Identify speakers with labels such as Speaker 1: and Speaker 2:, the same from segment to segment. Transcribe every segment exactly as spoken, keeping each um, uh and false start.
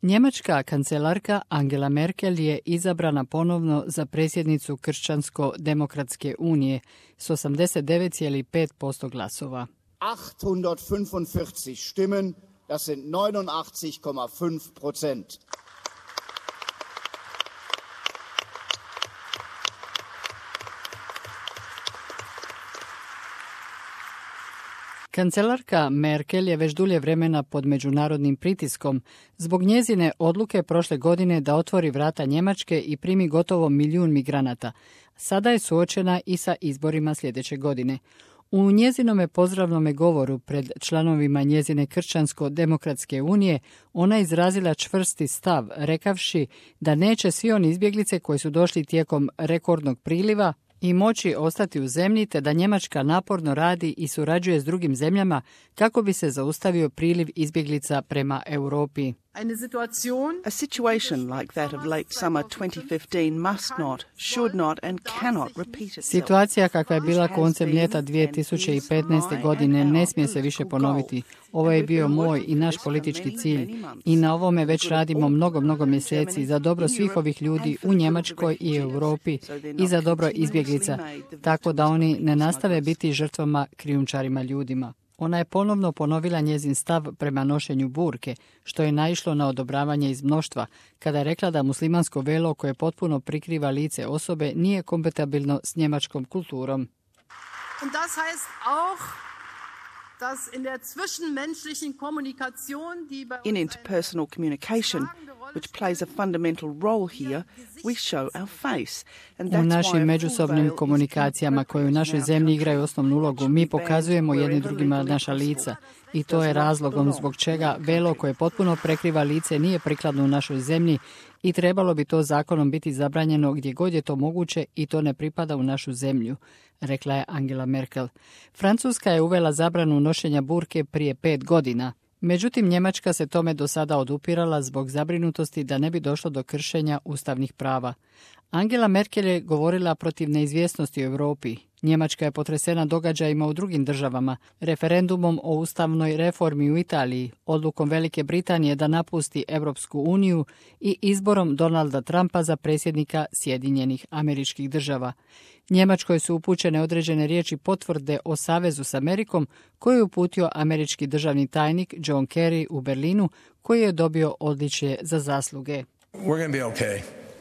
Speaker 1: Njemačka kancelarka Angela Merkel je izabrana ponovno za predsjednicu Kršćansko-demokratske unije s osamdeset devet zarez pet posto glasova.
Speaker 2: achthundertfünfundvierzig Stimmen, das sind neunundachtzig zarez fünf Prozent.
Speaker 1: Kancelarka Merkel je već dulje vremena pod međunarodnim pritiskom zbog njezine odluke prošle godine da otvori vrata Njemačke i primi gotovo milijun migranata. Sada je suočena i sa izborima sljedeće godine. U njezinome pozdravnome govoru pred članovima njezine Kršćansko-demokratske unije ona je izrazila čvrsti stav, rekavši da neće svi oni izbjeglice koji su došli tijekom rekordnog priliva i moći ostati u zemlji, te da Njemačka naporno radi i surađuje s drugim zemljama kako bi se zaustavio priliv izbjeglica prema Europi.
Speaker 3: A situation like that of late summer twenty fifteen must not, should not and cannot repeat itself.
Speaker 1: Situacija kakva je bila koncem ljeta dvije tisuće petnaeste. godine ne smije se više ponoviti. Ovo je bio moj i naš politički cilj i na ovome već radimo mnogo, mnogo mjeseci za dobro svih ovih ljudi u Njemačkoj i Europi i za dobro izbjeglica, tako da oni ne nastave biti žrtvama krijumčarima ljudima. Ona je ponovno ponovila njezin stav prema nošenju burke, što je naišlo na odobravanje iz mnoštva, kada je rekla da muslimansko velo koje potpuno prikriva lice osobe nije kompatibilno s njemačkom kulturom.
Speaker 4: Und das heißt auch, dass in der zwischenmenschlichen Kommunikation, die bei
Speaker 3: In interpersonal communication, which plays a fundamental role here, we show our face. And
Speaker 1: U
Speaker 3: that's why
Speaker 1: našim
Speaker 3: a full
Speaker 1: međusobnim
Speaker 3: veil is
Speaker 1: komunikacijama koje u našoj zemlji igraju osnovnu ulogu, mi pokazujemo jedni drugima naša lica i to je razlogom zbog čega velo koje potpuno prekriva lice nije prikladno u našoj zemlji i trebalo bi to zakonom biti zabranjeno gdje god je to moguće i to ne pripada u našu zemlju, rekla je Angela Merkel. Francuska je uvela zabranu nošenja burke prije pet godina. Međutim, Njemačka se tome do sada odupirala zbog zabrinutosti da ne bi došlo do kršenja ustavnih prava. Angela Merkel je govorila protiv neizvjesnosti u Europi. Njemačka je potresena događajima u drugim državama, referendumom o ustavnoj reformi u Italiji, odlukom Velike Britanije da napusti Europsku uniju i izborom Donalda Trumpa za predsjednika Sjedinjenih Američkih Država. Njemačkoj su upućene određene riječi potvrde o savezu s Amerikom koju je uputio američki državni tajnik John Kerry u Berlinu, koji je dobio odličje za zasluge.
Speaker 5: We're going to be okay.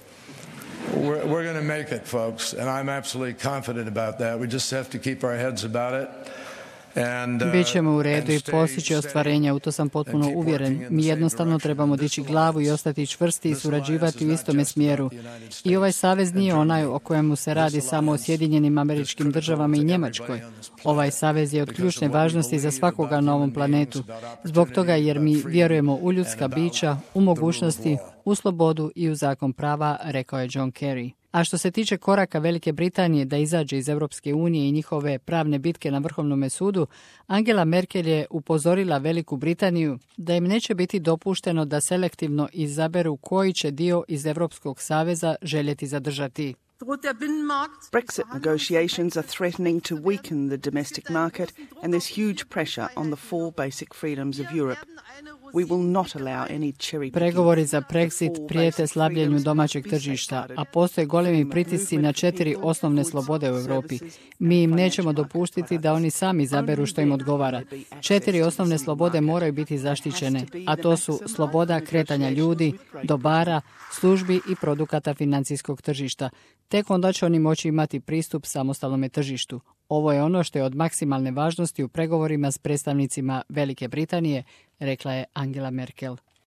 Speaker 5: We're, we're going to make it, folks, and I'm absolutely confident about that. We just have to keep our heads about it. And, uh,
Speaker 1: Bićemo u redu i
Speaker 5: and stay
Speaker 1: postići ostvarenja, u to sam potpuno
Speaker 5: and keep
Speaker 1: uvjeren.
Speaker 5: working in the
Speaker 1: Mi
Speaker 5: same
Speaker 1: jednostavno
Speaker 5: direction.
Speaker 1: trebamo
Speaker 5: This
Speaker 1: dići
Speaker 5: alliance-
Speaker 1: glavu i ostati čvrsti i
Speaker 5: this
Speaker 1: surađivati
Speaker 5: alliance
Speaker 1: u
Speaker 5: is not
Speaker 1: istome
Speaker 5: just
Speaker 1: smjeru.
Speaker 5: about the United States
Speaker 1: I ovaj savez nije
Speaker 5: and
Speaker 1: onaj
Speaker 5: Germany.
Speaker 1: o kojemu se radi
Speaker 5: This
Speaker 1: samo o
Speaker 5: alliance
Speaker 1: Sjedinjenim
Speaker 5: is
Speaker 1: Američkim
Speaker 5: critical
Speaker 1: Državama
Speaker 5: to
Speaker 1: i
Speaker 5: everybody
Speaker 1: Njemačkoj.
Speaker 5: on this planet.
Speaker 1: Ovaj savez je od
Speaker 5: Because
Speaker 1: ključne
Speaker 5: of what we
Speaker 1: važnosti za
Speaker 5: believe
Speaker 1: svakoga
Speaker 5: about
Speaker 1: na ovom
Speaker 5: human
Speaker 1: planetu,
Speaker 5: beings, about
Speaker 1: zbog toga
Speaker 5: opportunity,
Speaker 1: jer
Speaker 5: about
Speaker 1: mi
Speaker 5: freedom
Speaker 1: vjerujemo u ljudska
Speaker 5: and about
Speaker 1: bića, u
Speaker 5: the rule
Speaker 1: mogućnosti,
Speaker 5: of law.
Speaker 1: u slobodu i u zakon prava, rekao je John Kerry. A što se tiče koraka Velike Britanije da izađe iz Europske unije i njihove pravne bitke na Vrhovnom sudu, Angela Merkel je upozorila Veliku Britaniju da im neće biti dopušteno da selektivno izaberu koji će dio iz Europskog saveza željeti zadržati.
Speaker 3: Brexit negotiations are threatening to weaken the domestic market and there's huge pressure on the four basic freedoms of Europe. We will not allow any cherry
Speaker 1: Pregovori za Brexit prijete slabljenju domaćeg tržišta, a postoje golemi pritisci na četiri osnovne slobode u Europi. Mi im nećemo dopustiti da oni sami izaberu što im odgovara. Četiri osnovne slobode moraju biti zaštićene, a to su sloboda kretanja ljudi, dobara, službi i produkata financijskog tržišta. Tek onda će oni moći imati pristup samostalnome tržištu. Ovo je ono što je od maksimalne važnosti u pregovorima s predstavnicima Velike Britanije, rekla je Angela Merkel.